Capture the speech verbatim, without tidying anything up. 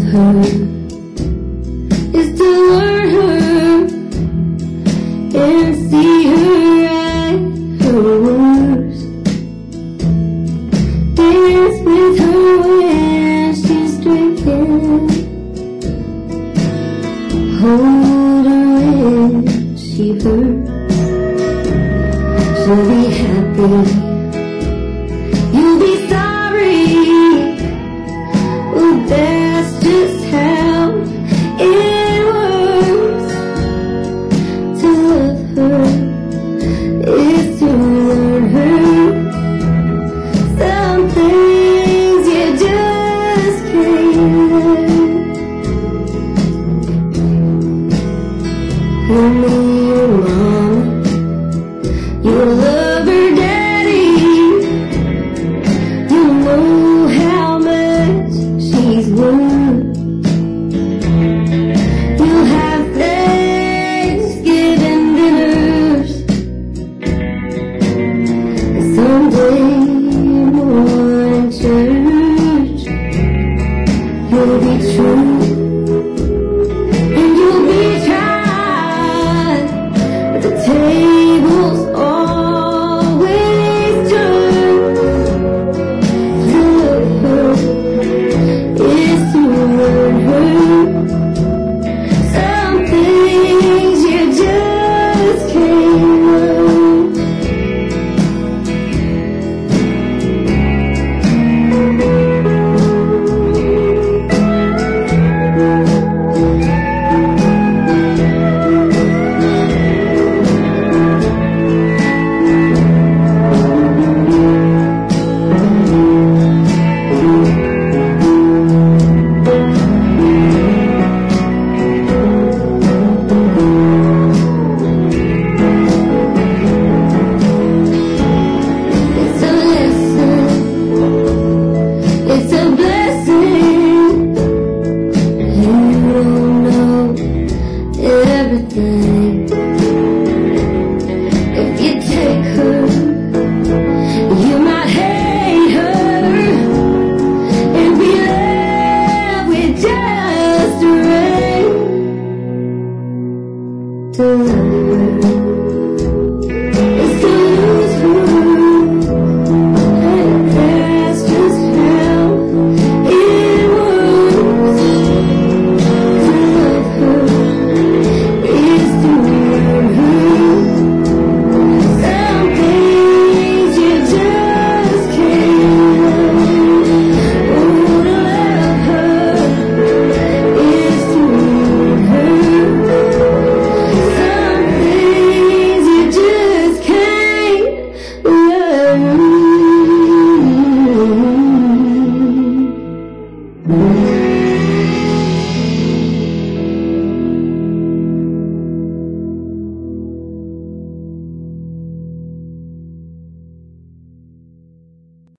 her is to learn her and see her at her worst. Dance with her when she's drinking, hold her when she hurts. She'll be happy, you'll be sorry. Well, that's just how it works. To love her is to learn her. Some things you just can't learn. You meet your mama, you'll love her daddy. You'll know how much she's worth. You'll have Thanksgiving dinners, and someday morning church. You'll be true